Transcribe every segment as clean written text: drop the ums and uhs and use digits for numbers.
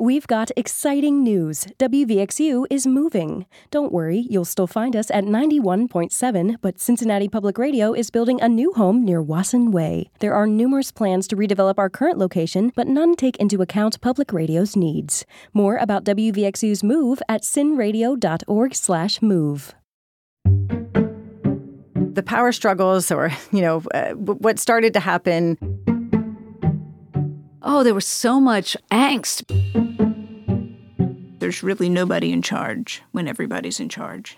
We've got exciting news. WVXU is moving. Don't worry, you'll still find us at 91.7, but Cincinnati Public Radio is building a new home near Wasson Way. There are numerous plans to redevelop our current location, but none take into account public radio's needs. More about WVXU's move at cinradio.org/move. The power struggles or, what started to happen. Oh, there was so much angst. There's really nobody in charge when everybody's in charge.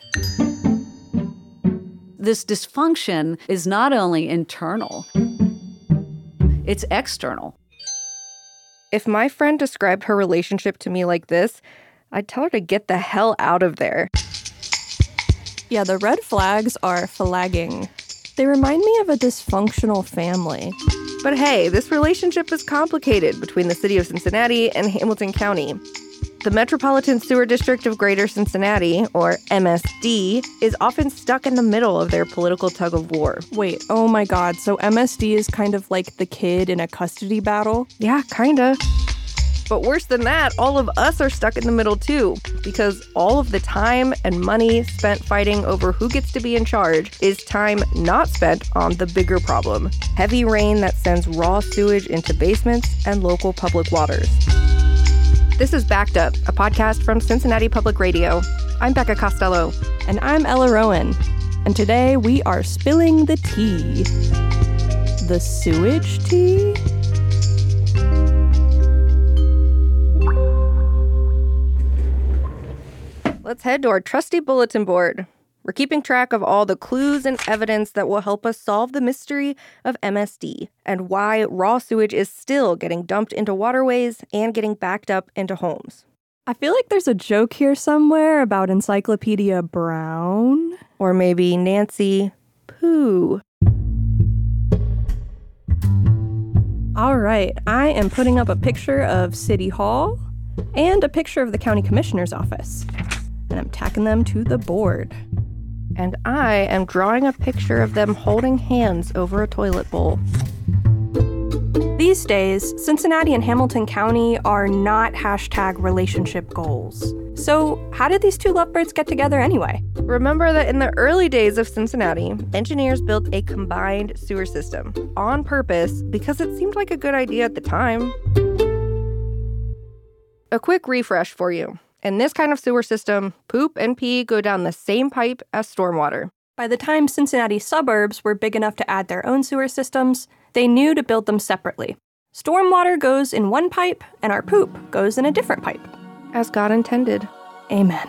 This dysfunction is not only internal, it's external. If my friend described her relationship to me like this, I'd tell her to get the hell out of there. Yeah, the red flags are flagging. They remind me of a dysfunctional family. But hey, this relationship is complicated between the city of Cincinnati and Hamilton County. The Metropolitan Sewer District of Greater Cincinnati, or MSD, is often stuck in the middle of their political tug-of-war. Wait, oh my god, so MSD is kind of like the kid in a custody battle? Yeah, kinda. But worse than that, all of us are stuck in the middle too, because all of the time and money spent fighting over who gets to be in charge is time not spent on the bigger problem: heavy rain that sends raw sewage into basements and local public waters. This is Backed Up, a podcast from Cincinnati Public Radio. I'm Becca Costello. And I'm Ella Rowan. And today we are spilling the tea. The sewage tea? Let's head to our trusty bulletin board. We're keeping track of all the clues and evidence that will help us solve the mystery of MSD and why raw sewage is still getting dumped into waterways and getting backed up into homes. I feel like there's a joke here somewhere about Encyclopedia Brown. Or maybe Nancy Pooh. All right, I am putting up a picture of City Hall and a picture of the County Commissioner's office. And I'm tacking them to the board. And I am drawing a picture of them holding hands over a toilet bowl. These days, Cincinnati and Hamilton County are not #relationship goals. So how did these two lovebirds get together anyway? Remember that in the early days of Cincinnati, engineers built a combined sewer system on purpose because it seemed like a good idea at the time. A quick refresh for you. In this kind of sewer system, poop and pee go down the same pipe as stormwater. By the time Cincinnati suburbs were big enough to add their own sewer systems, they knew to build them separately. Stormwater goes in one pipe, and our poop goes in a different pipe. As God intended. Amen.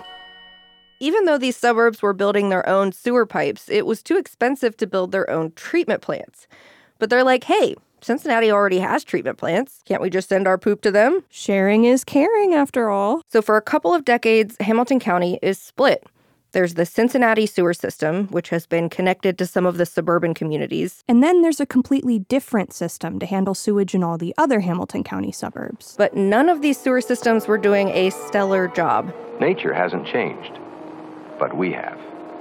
Even though these suburbs were building their own sewer pipes, it was too expensive to build their own treatment plants. But they're like, hey, Cincinnati already has treatment plants. Can't we just send our poop to them? Sharing is caring, after all. So for a couple of decades, Hamilton County is split. There's the Cincinnati sewer system, which has been connected to some of the suburban communities. And then there's a completely different system to handle sewage in all the other Hamilton County suburbs. But none of these sewer systems were doing a stellar job. Nature hasn't changed, but we have.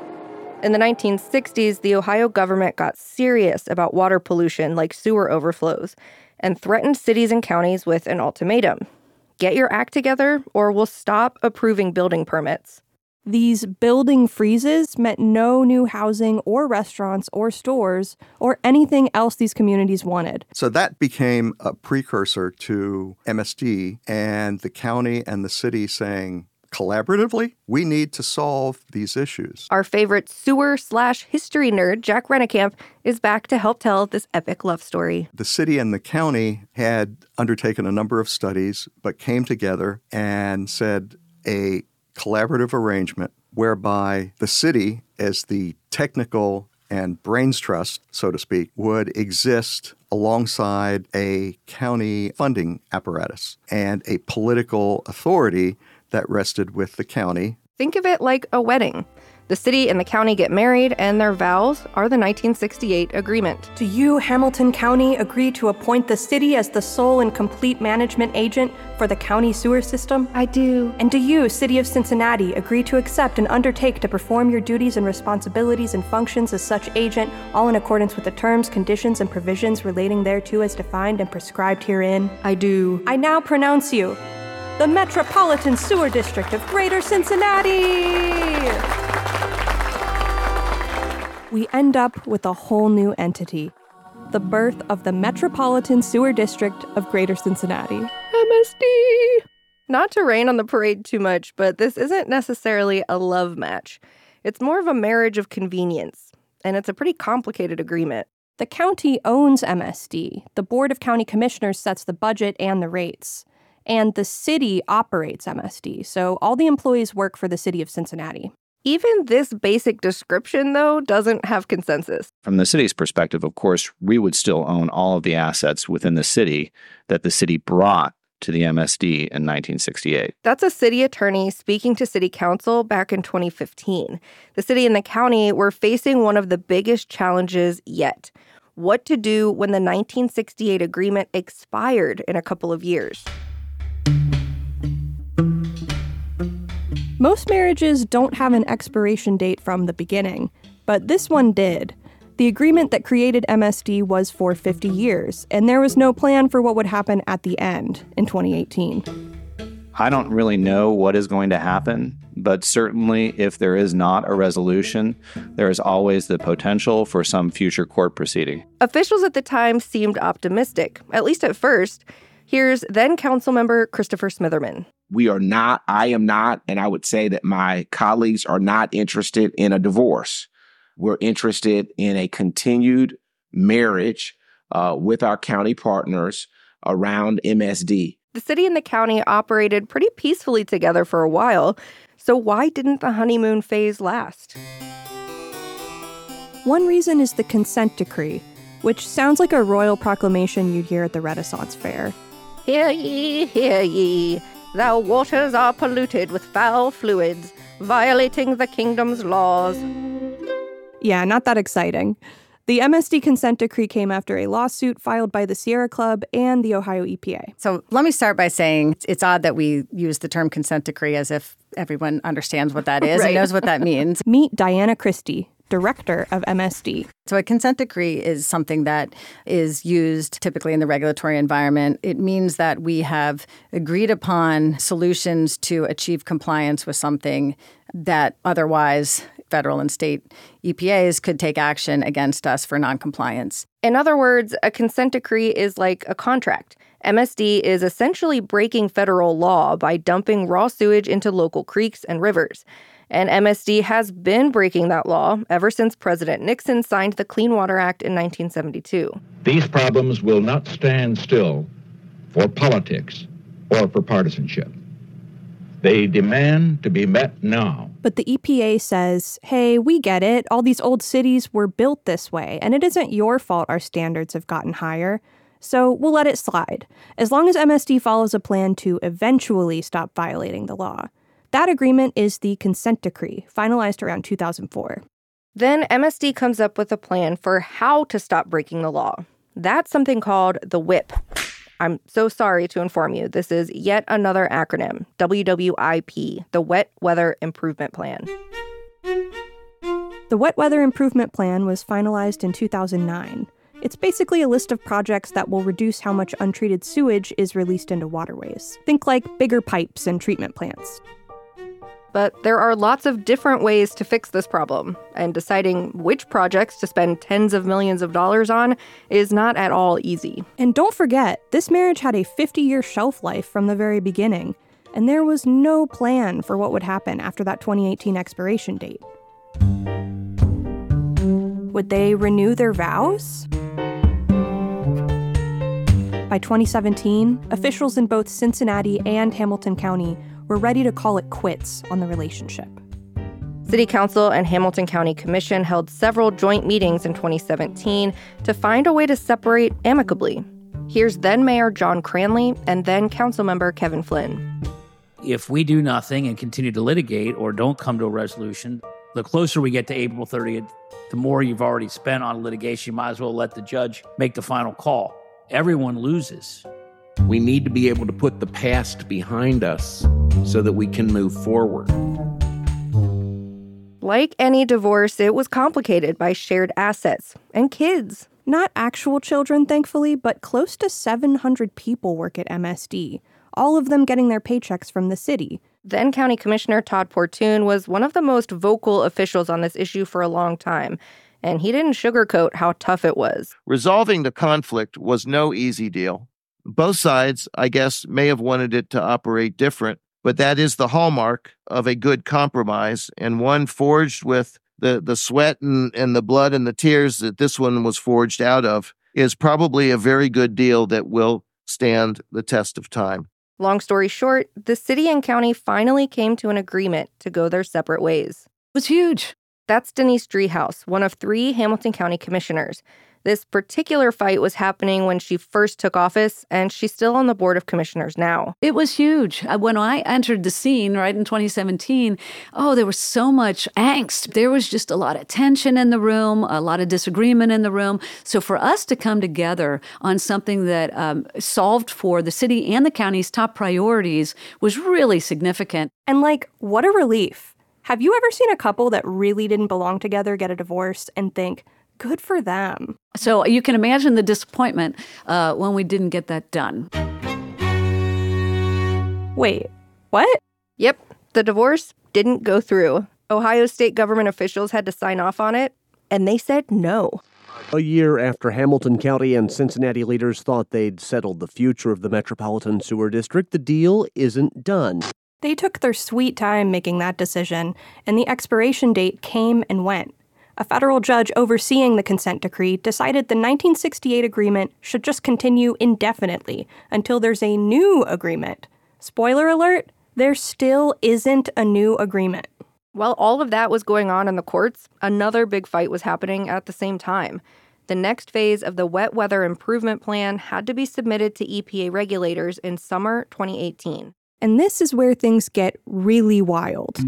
In the 1960s, the Ohio government got serious about water pollution like sewer overflows and threatened cities and counties with an ultimatum. Get your act together or we'll stop approving building permits. These building freezes meant no new housing or restaurants or stores or anything else these communities wanted. So that became a precursor to MSD and the county and the city saying, collaboratively, we need to solve these issues. Our favorite sewer/history nerd, Jack Rennekamp, is back to help tell this epic love story. The city and the county had undertaken a number of studies, but came together and said a collaborative arrangement whereby the city, as the technical and brains trust, so to speak, would exist alongside a county funding apparatus and a political authority that rested with the county. Think of it like a wedding. The city and the county get married, and their vows are the 1968 agreement. Do you, Hamilton County, agree to appoint the city as the sole and complete management agent for the county sewer system? I do. And do you, City of Cincinnati, agree to accept and undertake to perform your duties and responsibilities and functions as such agent, all in accordance with the terms, conditions, and provisions relating thereto as defined and prescribed herein? I do. I now pronounce you the Metropolitan Sewer District of Greater Cincinnati. We end up with a whole new entity, the birth of the Metropolitan Sewer District of Greater Cincinnati. MSD! Not to rain on the parade too much, but this isn't necessarily a love match. It's more of a marriage of convenience, and it's a pretty complicated agreement. The county owns MSD. The Board of County Commissioners sets the budget and the rates. And the city operates MSD, so all the employees work for the city of Cincinnati. Even this basic description, though, doesn't have consensus. From the city's perspective, of course, we would still own all of the assets within the city that the city brought to the MSD in 1968. That's a city attorney speaking to city council back in 2015. The city and the county were facing one of the biggest challenges yet: what to do when the 1968 agreement expired in a couple of years. Most marriages don't have an expiration date from the beginning, but this one did. The agreement that created MSD was for 50 years, and there was no plan for what would happen at the end in 2018. I don't really know what is going to happen, but certainly if there is not a resolution, there is always the potential for some future court proceeding. Officials at the time seemed optimistic, at least at first. Here's then Councilmember Christopher Smitherman. I am not, and I would say that my colleagues are not interested in a divorce. We're interested in a continued marriage with our county partners around MSD. The city and the county operated pretty peacefully together for a while, so why didn't the honeymoon phase last? One reason is the consent decree, which sounds like a royal proclamation you'd hear at the Renaissance Fair. Hear ye, thou waters are polluted with foul fluids, violating the kingdom's laws. Yeah, not that exciting. The MSD consent decree came after a lawsuit filed by the Sierra Club and the Ohio EPA. So let me start by saying it's odd that we use the term consent decree as if everyone understands what that is and knows what that means. Meet Diana Christie, director of MSD. So a consent decree is something that is used typically in the regulatory environment. It means that we have agreed upon solutions to achieve compliance with something that otherwise federal and state EPAs could take action against us for noncompliance. In other words, a consent decree is like a contract. MSD is essentially breaking federal law by dumping raw sewage into local creeks and rivers. And MSD has been breaking that law ever since President Nixon signed the Clean Water Act in 1972. These problems will not stand still for politics or for partisanship. They demand to be met now. But the EPA says, hey, we get it. All these old cities were built this way, and it isn't your fault our standards have gotten higher. So we'll let it slide, as long as MSD follows a plan to eventually stop violating the law. That agreement is the consent decree, finalized around 2004. Then MSD comes up with a plan for how to stop breaking the law. That's something called the WIP. I'm so sorry to inform you, this is yet another acronym, WWIP, the Wet Weather Improvement Plan. The Wet Weather Improvement Plan was finalized in 2009. It's basically a list of projects that will reduce how much untreated sewage is released into waterways. Think like bigger pipes and treatment plants. But there are lots of different ways to fix this problem, and deciding which projects to spend tens of millions of dollars on is not at all easy. And don't forget, this marriage had a 50-year shelf life from the very beginning, and there was no plan for what would happen after that 2018 expiration date. Would they renew their vows? By 2017, officials in both Cincinnati and Hamilton County were ready to call it quits on the relationship. City Council and Hamilton County Commission held several joint meetings in 2017 to find a way to separate amicably. Here's then Mayor John Cranley and then Councilmember Kevin Flynn. If we do nothing and continue to litigate or don't come to a resolution, the closer we get to April 30th, the more you've already spent on litigation. You might as well let the judge make the final call. Everyone loses. We need to be able to put the past behind us so that we can move forward. Like any divorce, it was complicated by shared assets and kids. Not actual children, thankfully, but close to 700 people work at MSD. all of them getting their paychecks from the city. Then County Commissioner Todd Portune was one of the most vocal officials on this issue for a long time, and he didn't sugarcoat how tough it was. Resolving the conflict was no easy deal. Both sides, I guess, may have wanted it to operate different, but that is the hallmark of a good compromise, and one forged with the sweat and the blood and the tears that this one was forged out of is probably a very good deal that will stand the test of time. Long story short, the city and county finally came to an agreement to go their separate ways. It was huge. That's Denise Driehaus, one of 3 Hamilton County commissioners. This particular fight was happening when she first took office, and she's still on the Board of Commissioners now. It was huge. When I entered the scene, right, in 2017, there was so much angst. There was just a lot of tension in the room, a lot of disagreement in the room. So for us to come together on something that solved for the city and the county's top priorities was really significant. And what a relief. Have you ever seen a couple that really didn't belong together get a divorce and think, good for them? So you can imagine the disappointment when we didn't get that done. Wait, what? Yep, the divorce didn't go through. Ohio state government officials had to sign off on it, and they said no. A year after Hamilton County and Cincinnati leaders thought they'd settled the future of the Metropolitan Sewer District, the deal isn't done. They took their sweet time making that decision, and the expiration date came and went. A federal judge overseeing the consent decree decided the 1968 agreement should just continue indefinitely until there's a new agreement. Spoiler alert, there still isn't a new agreement. While all of that was going on in the courts, another big fight was happening at the same time. The next phase of the Wet Weather Improvement Plan had to be submitted to EPA regulators in summer 2018. And this is where things get really wild.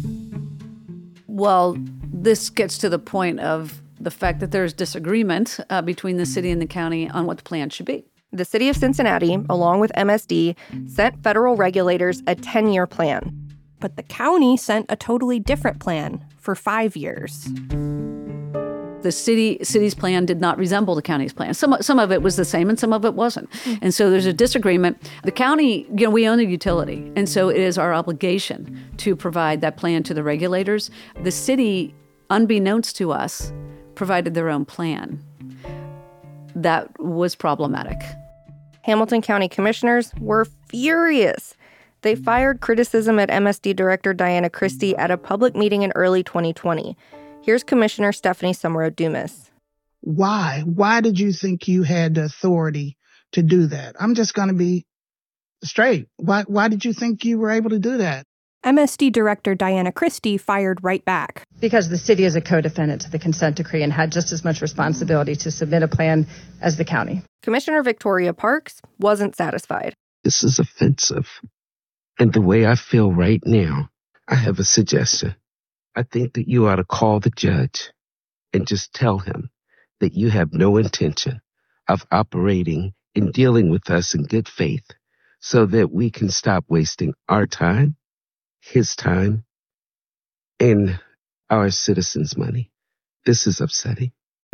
Well, this gets to the point of the fact that there's disagreement between the city and the county on what the plan should be. The city of Cincinnati, along with MSD, sent federal regulators a 10-year plan. But the county sent a totally different plan for 5 years. The city's plan did not resemble the county's plan. Some of it was the same and some of it wasn't. And so there's a disagreement. The county, we own the utility, and so it is our obligation to provide that plan to the regulators. The city, unbeknownst to us, provided their own plan. That was problematic. Hamilton County commissioners were furious. They fired criticism at MSD Director Diana Christie at a public meeting in early 2020. Here's Commissioner Stephanie Summerall-Dumas. Why? Why did you think you had the authority to do that? I'm just going to be straight. Why did you think you were able to do that? MSD Director Diana Christie fired right back. Because the city is a co-defendant to the consent decree and had just as much responsibility to submit a plan as the county. Commissioner Victoria Parks wasn't satisfied. This is offensive. And the way I feel right now, I have a suggestion. I think that you ought to call the judge and just tell him that you have no intention of operating and dealing with us in good faith so that we can stop wasting our time, his time, and our citizens' money. This is upsetting.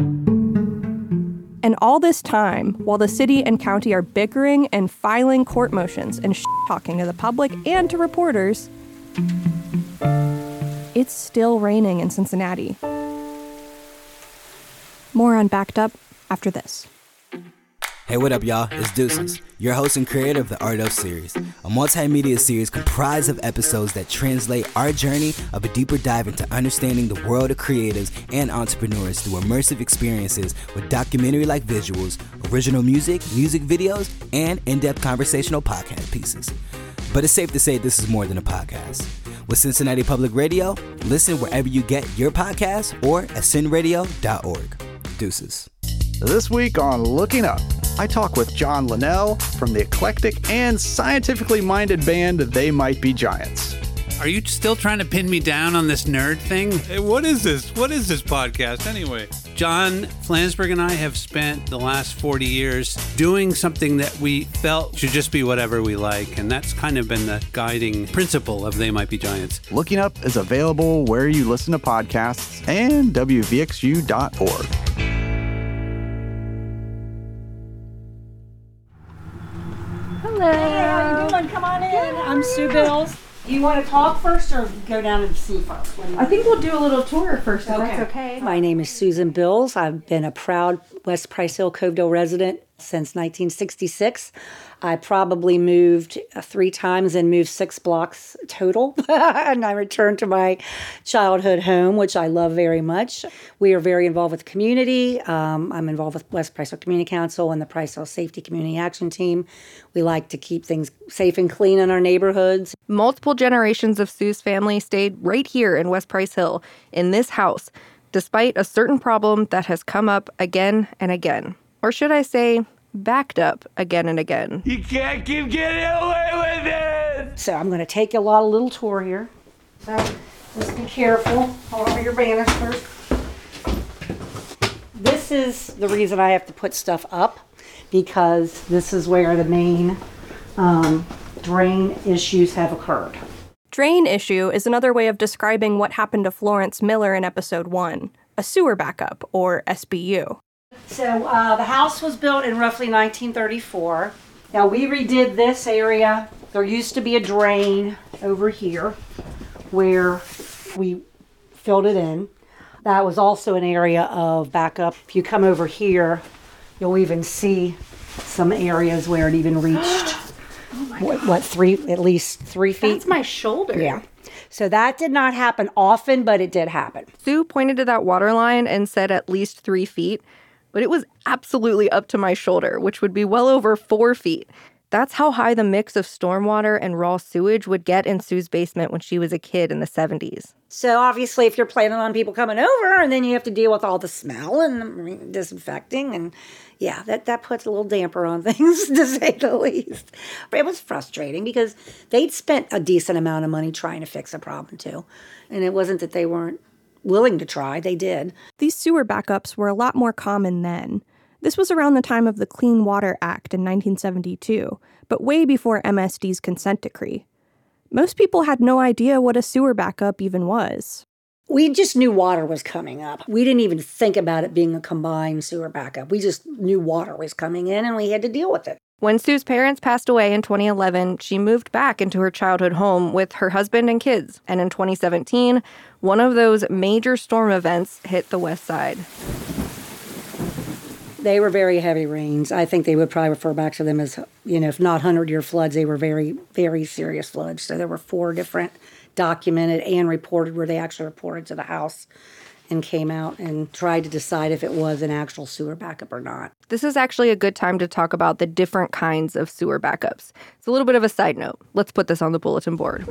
And all this time, while the city and county are bickering and filing court motions and talking to the public and to reporters, it's still raining in Cincinnati. More on Backed Up after this. Hey, what up, y'all? It's Deuces, your host and creator of the Art of Series, a multimedia series comprised of episodes that translate our journey of a deeper dive into understanding the world of creatives and entrepreneurs through immersive experiences with documentary-like visuals, original music videos, and in-depth conversational podcast pieces. But it's safe to say this is more than a podcast. With Cincinnati Public Radio, listen wherever you get your podcasts or at cinradio.org. Deuces. This week on Looking Up, I talk with John Linnell from the eclectic and scientifically minded band They Might Be Giants. Are you still trying to pin me down on this nerd thing? Hey, what is this? What is this podcast anyway? John Flansburgh and I have spent the last 40 years doing something that we felt should just be whatever we like, and that's kind of been the guiding principle of They Might Be Giants. Looking Up is available where you listen to podcasts and WVXU.org. Hello. Hey, how you doing? Sue Bills. Do you want to talk first or go down and see first? I think we'll do a little tour first, if that's Okay. okay. My name is Susan Bills. I've been a proud West Price Hill Covedale resident since 1966. I probably moved 3 times and moved 6 blocks total. And I returned to my childhood home, which I love very much. We are very involved with the community. I'm involved with West Price Hill Community Council and the Price Hill Safety Community Action Team. We like to keep things safe and clean in our neighborhoods. Multiple generations of Sue's family stayed right here in West Price Hill, in this house, despite a certain problem that has come up again and again. Or should I say, backed up again and again. You can't keep getting away with it! So I'm going to take you a little tour here. So just be careful. Hold on to your banisters. This is the reason I have to put stuff up, because this is where the main drain issues have occurred. Drain issue is another way of describing what happened to Florence Miller in episode 1, a sewer backup, or SBU. So the house was built in roughly 1934. Now we redid this area. There used to be a drain over here where we filled it in. That was also an area of backup. If you come over here, you'll even see some areas where it even reached at least 3 feet. That's my shoulder. Yeah. So that did not happen often, but it did happen. Sue pointed to that water line and said at least 3 feet, but it was absolutely up to my shoulder, which would be well over 4 feet. That's how high the mix of stormwater and raw sewage would get in Sue's basement when she was a kid in the 70s. So obviously, if you're planning on people coming over, and then you have to deal with all the smell and disinfecting, and yeah, that puts a little damper on things, to say the least. It was frustrating because they'd spent a decent amount of money trying to fix a problem too. And it wasn't that they weren't willing to try, they did. These sewer backups were a lot more common then. This was around the time of the Clean Water Act in 1972, but way before MSD's consent decree. Most people had no idea what a sewer backup even was. We just knew water was coming up. We didn't even think about it being a combined sewer backup. We just knew water was coming in and we had to deal with it. When Sue's parents passed away in 2011, she moved back into her childhood home with her husband and kids. And in 2017, one of those major storm events hit the west side. They were very heavy rains. I think they would probably refer back to them as, if not 100-year floods, they were very, very serious floods. So there were 4 different documented and reported where they actually reported to the house and came out and tried to decide if it was an actual sewer backup or not. This is actually a good time to talk about the different kinds of sewer backups. It's a little bit of a side note. Let's put this on the bulletin board.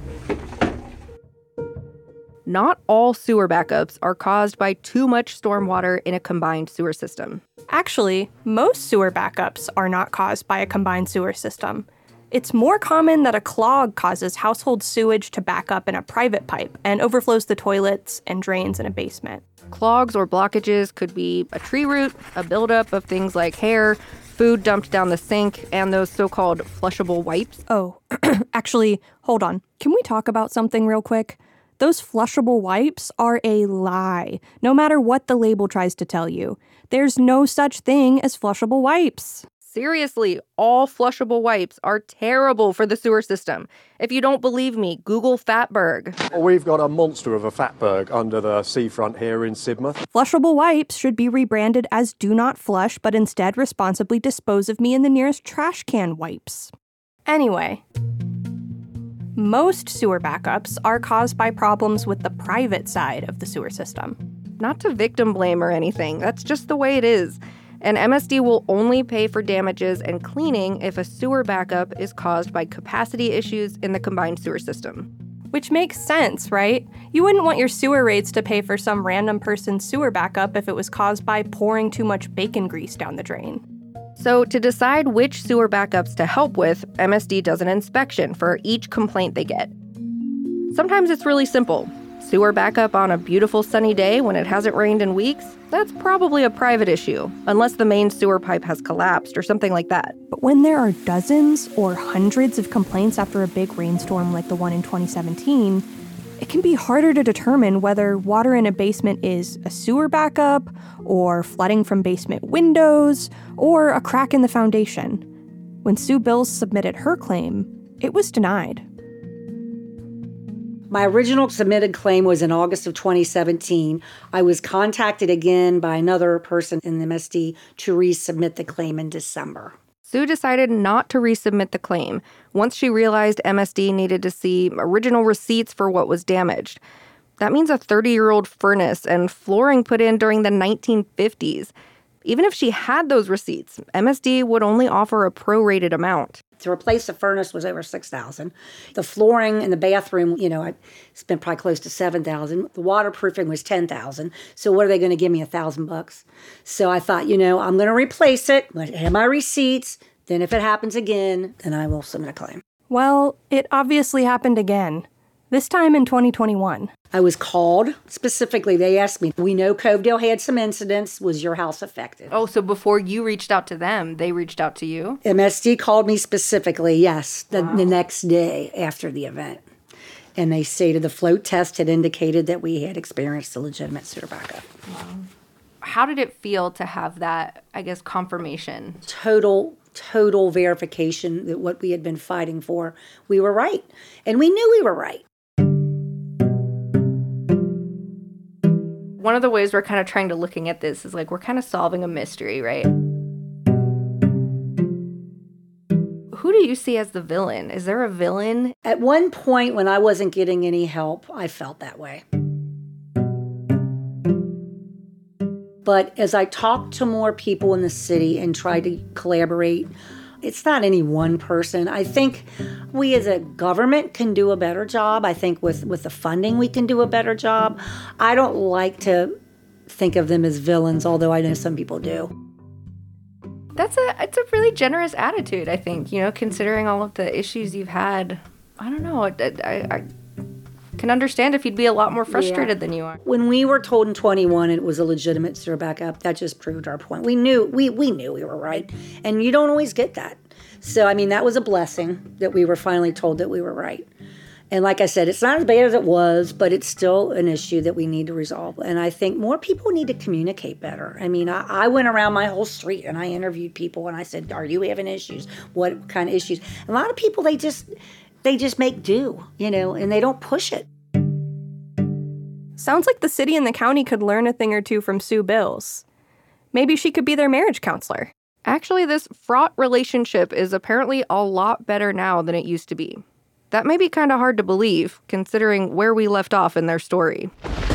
Not all sewer backups are caused by too much stormwater in a combined sewer system. Actually, most sewer backups are not caused by a combined sewer system. It's more common that a clog causes household sewage to back up in a private pipe and overflows the toilets and drains in a basement. Clogs or blockages could be a tree root, a buildup of things like hair, food dumped down the sink, and those so-called flushable wipes. Oh, actually, hold on. Can we talk about something real quick? Those flushable wipes are a lie, no matter what the label tries to tell you. There's no such thing as flushable wipes. Seriously, all flushable wipes are terrible for the sewer system. If you don't believe me, Google Fatberg. We've got a monster of a Fatberg under the seafront here in Sidmouth. Flushable wipes should be rebranded as Do Not Flush, but instead responsibly dispose of me in the nearest trash can wipes. Anyway, most sewer backups are caused by problems with the private side of the sewer system. Not to victim blame or anything, that's just the way it is. And MSD will only pay for damages and cleaning if a sewer backup is caused by capacity issues in the combined sewer system. Which makes sense, right? You wouldn't want your sewer rates to pay for some random person's sewer backup if it was caused by pouring too much bacon grease down the drain. So to decide which sewer backups to help with, MSD does an inspection for each complaint they get. Sometimes it's really simple. Sewer backup on a beautiful sunny day when it hasn't rained in weeks? That's probably a private issue, unless the main sewer pipe has collapsed or something like that. But when there are dozens or hundreds of complaints after a big rainstorm like the one in 2017, it can be harder to determine whether water in a basement is a sewer backup, or flooding from basement windows, or a crack in the foundation. When Sue Bills submitted her claim, it was denied. My original submitted claim was in August of 2017. I was contacted again by another person in the MSD to resubmit the claim in December. Sue decided not to resubmit the claim once she realized MSD needed to see original receipts for what was damaged. That means a 30-year-old furnace and flooring put in during the 1950s. Even if she had those receipts, MSD would only offer a prorated amount. To replace the furnace was over $6,000. The flooring in the bathroom, I spent probably close to $7,000. The waterproofing was $10,000. So what are they going to give me, $1,000? So I thought, I'm going to replace it. I'm going to have my receipts. Then if it happens again, then I will submit a claim. Well, it obviously happened again. This time in 2021. I was called. Specifically, they asked me, we know Covedale had some incidents. Was your house affected? Oh, so before you reached out to them, they reached out to you? MSD called me specifically, yes, the next day after the event. And they stated the float test had indicated that we had experienced a legitimate sewer backup. Wow. How did it feel to have that, confirmation? Total verification that what we had been fighting for, we were right. And we knew we were right. One of the ways we're kind of trying to looking at this is we're kind of solving a mystery, right? Who do you see as the villain? Is there a villain? At one point when I wasn't getting any help, I felt that way. But as I talked to more people in the city and tried to collaborate, it's not any one person. I think we as a government can do a better job. I think with the funding we can do a better job. I don't like to think of them as villains, although I know some people do. It's a really generous attitude, I think, considering all of the issues you've had. I don't know. I can understand if you'd be a lot more frustrated than you are. When we were told in 21 it was a legitimate sewer backup, that just proved our point. We knew we were right, and you don't always get that. So, that was a blessing that we were finally told that we were right. And like I said, it's not as bad as it was, but it's still an issue that we need to resolve. And I think more people need to communicate better. I went around my whole street and I interviewed people and I said, are you having issues? What kind of issues? A lot of people, they just make do, and they don't push it. Sounds like the city and the county could learn a thing or two from Sue Bills. Maybe she could be their marriage counselor. Actually, this fraught relationship is apparently a lot better now than it used to be. That may be kind of hard to believe, considering where we left off in their story.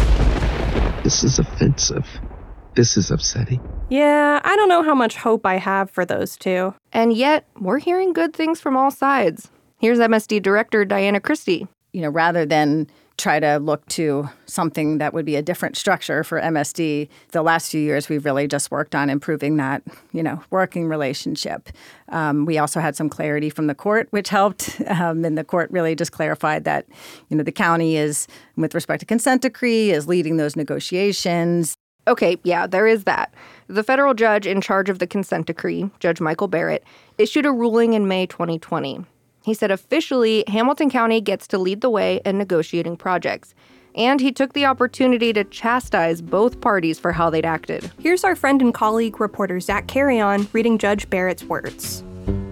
This is offensive. This is upsetting. Yeah, I don't know how much hope I have for those two. And yet, we're hearing good things from all sides. Here's MSD Director Diana Christie. Rather than try to look to something that would be a different structure for MSD, the last few years we've really just worked on improving that, working relationship. We also had some clarity from the court, which helped. And the court really just clarified that, the county is, with respect to consent decree, is leading those negotiations. Okay, yeah, there is that. The federal judge in charge of the consent decree, Judge Michael Barrett, issued a ruling in May 2020. He said officially, Hamilton County gets to lead the way in negotiating projects. And he took the opportunity to chastise both parties for how they'd acted. Here's our friend and colleague, reporter Zach Carrion, reading Judge Barrett's words.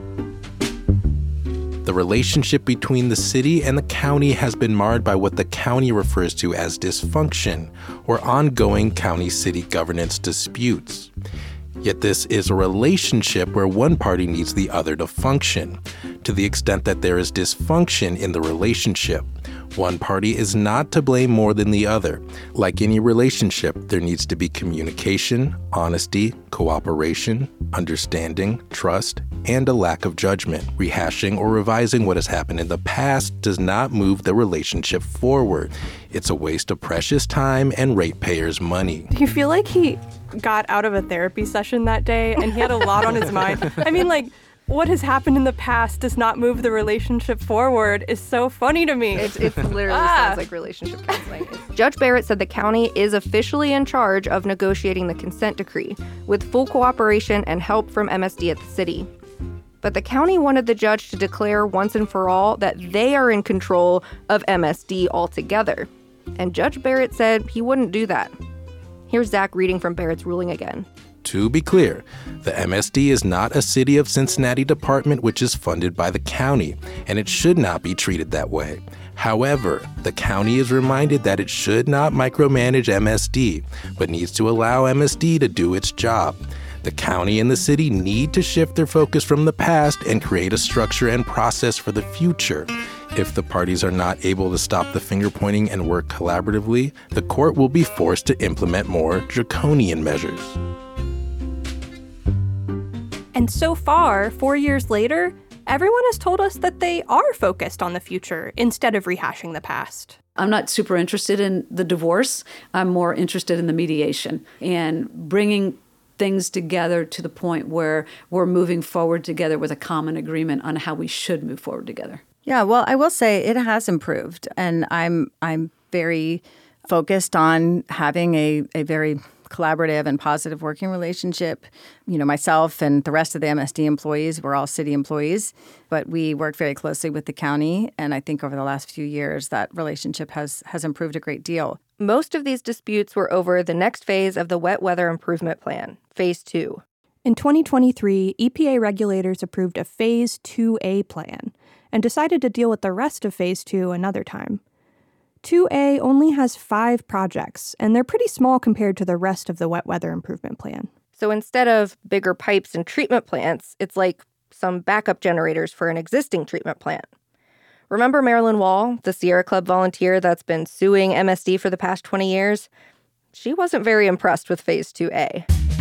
The relationship between the city and the county has been marred by what the county refers to as dysfunction, or ongoing county-city governance disputes. Yet this is a relationship where one party needs the other to function. To the extent that there is dysfunction in the relationship, one party is not to blame more than the other. Like any relationship, there needs to be communication, honesty, cooperation, understanding, trust, and a lack of judgment. Rehashing or revising what has happened in the past does not move the relationship forward. It's a waste of precious time and ratepayers' money. Do you feel like he got out of a therapy session that day and he had a lot on his mind? What has happened in the past does not move the relationship forward is so funny to me. It literally sounds like relationship counseling. Judge Barrett said the county is officially in charge of negotiating the consent decree, with full cooperation and help from MSD at the city. But the county wanted the judge to declare once and for all that they are in control of MSD altogether. And Judge Barrett said he wouldn't do that. Here's Zach reading from Barrett's ruling again. To be clear, the MSD is not a City of Cincinnati department which is funded by the county, and it should not be treated that way. However, the county is reminded that it should not micromanage MSD, but needs to allow MSD to do its job. The county and the city need to shift their focus from the past and create a structure and process for the future. If the parties are not able to stop the finger-pointing and work collaboratively, the court will be forced to implement more draconian measures. And so far, 4 years later, everyone has told us that they are focused on the future instead of rehashing the past. I'm not super interested in the divorce. I'm more interested in the mediation and bringing things together to the point where we're moving forward together with a common agreement on how we should move forward together. Yeah, well, I will say it has improved, and I'm very focused on having a very collaborative and positive working relationship. You know, myself and the rest of the MSD employees, we're all city employees, but we work very closely with the county, and I think over the last few years that relationship has improved a great deal. Most of these disputes were over the next phase of the Wet Weather Improvement Plan, Phase 2. In 2023, EPA regulators approved a Phase 2A plan and decided to deal with the rest of Phase 2 another time. 2A only has 5 projects, and they're pretty small compared to the rest of the Wet Weather Improvement Plan. So instead of bigger pipes and treatment plants, it's like some backup generators for an existing treatment plant. Remember Marilyn Wall, the Sierra Club volunteer that's been suing MSD for the past 20 years? She wasn't very impressed with Phase 2A.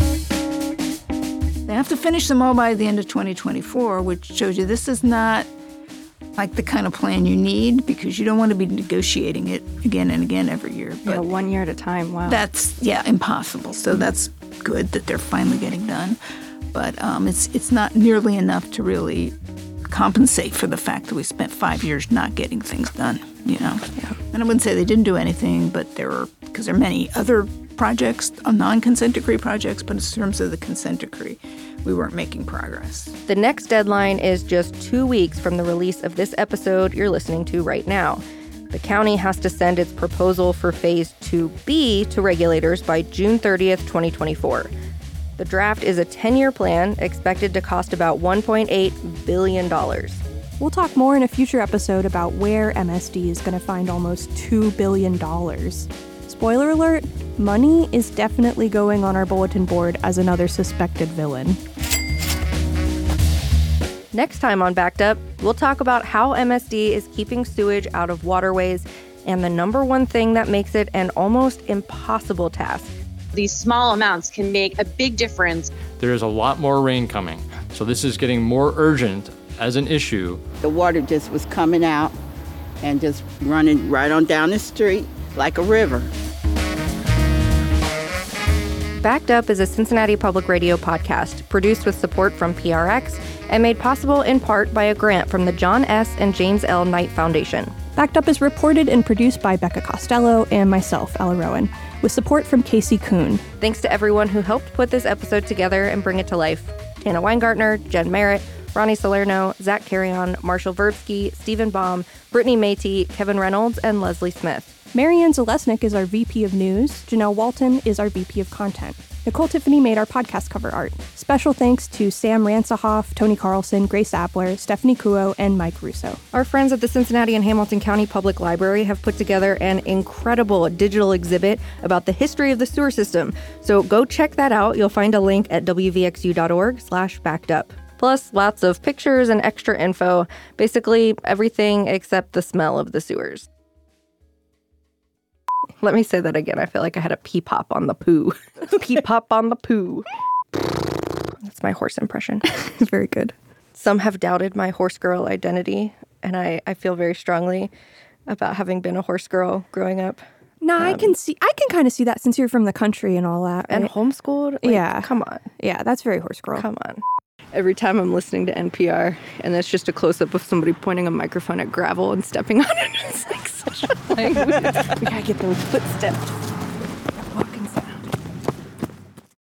They have to finish them all by the end of 2024, which shows you this is not like the kind of plan you need, because you don't want to be negotiating it again and again every year. But 1 year at a time, wow. That's, impossible. So that's good that they're finally getting done. But it's not nearly enough to really compensate for the fact that we spent 5 years not getting things done, Yeah. And I wouldn't say they didn't do anything, but because there are many other projects, non-consent decree projects, but in terms of the consent decree, we weren't making progress. The next deadline is just 2 weeks from the release of this episode you're listening to right now. The county has to send its proposal for Phase 2B to regulators by June 30th, 2024. The draft is a 10-year plan expected to cost about $1.8 billion. We'll talk more in a future episode about where MSD is going to find almost $2 billion. Spoiler alert, money is definitely going on our bulletin board as another suspected villain. Next time on Backed Up, we'll talk about how MSD is keeping sewage out of waterways and the number one thing that makes it an almost impossible task. These small amounts can make a big difference. There's a lot more rain coming, so this is getting more urgent as an issue. The water just was coming out and just running right on down the street like a river. Backed Up is a Cincinnati Public Radio podcast produced with support from PRX and made possible in part by a grant from the John S. and James L. Knight Foundation. Backed Up is reported and produced by Becca Costello and myself, Ella Rowan, with support from Casey Kuhn. Thanks to everyone who helped put this episode together and bring it to life. Tana Weingartner, Jen Merritt, Ronnie Salerno, Zach Carrion, Marshall Verbsky, Stephen Baum, Brittany Matey, Kevin Reynolds, and Leslie Smith. Marianne Zalesnik is our VP of News. Janelle Walton is our VP of Content. Nicole Tiffany made our podcast cover art. Special thanks to Sam Ransahoff, Tony Carlson, Grace Appler, Stephanie Kuo, and Mike Russo. Our friends at the Cincinnati and Hamilton County Public Library have put together an incredible digital exhibit about the history of the sewer system. So go check that out. You'll find a link at wvxu.org/backedup. Plus, lots of pictures and extra info. Basically, everything except the smell of the sewers. Let me say that again. I feel like I had a pee-pop on the poo. Pee-pop on the poo. That's my horse impression. Very good. Some have doubted my horse girl identity, and I feel very strongly about having been a horse girl growing up. No, I can kind of see that since you're from the country and all that. Right? And homeschooled? Like, yeah. Come on. Yeah, that's very horse girl. Come on. Every time I'm listening to NPR, and it's just a close-up of somebody pointing a microphone at gravel and stepping on it, it's like such a language. We gotta get those footsteps.